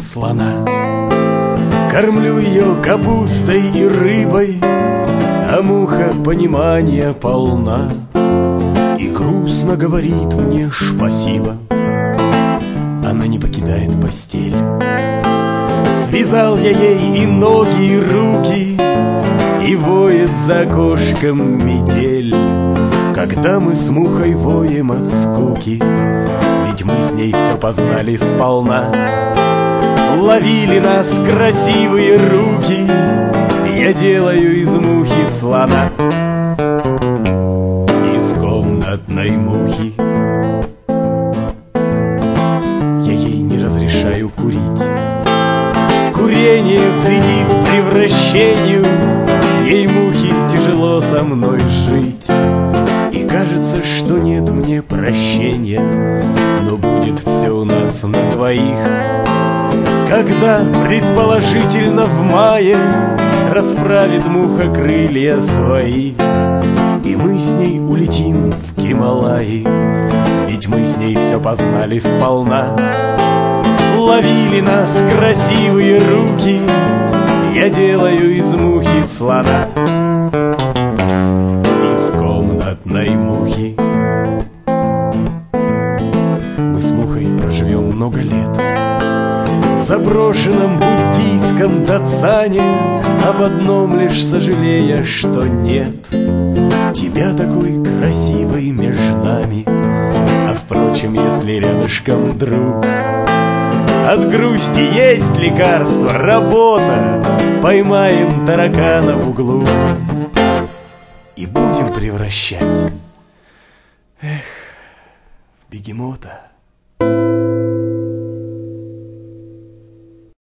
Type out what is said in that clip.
слона. Кормлю ее капустой и рыбой, а муха понимания полна. И грустно говорит мне спасибо, она не покидает постель. Связал я ей и ноги, и руки, и воет за окошком метель. Когда мы с мухой воем от скуки, ведь мы с ней все познали сполна. Ловили нас красивые руки, я делаю из мухи слона. Из комнатной мухи я ей не разрешаю курить. Курение вредит превращению, ей мухи тяжело со мной жить. И кажется, что нет мне прощения, но будет все у нас на двоих. Когда, предположительно в мае, расправит муха крылья свои, и мы с ней улетим в Гималаи, ведь мы с ней все познали сполна. Ловили нас красивые руки, я делаю из мухи слона. Из комнатной мухи мы с мухой проживем много лет. В заброшенном буддийском дацане, об одном лишь сожалея, что нет тебя такой красивой между нами. А впрочем, если рядышком друг, от грусти есть лекарство, работа. Поймаем таракана в углу и будем превращать, в бегемота.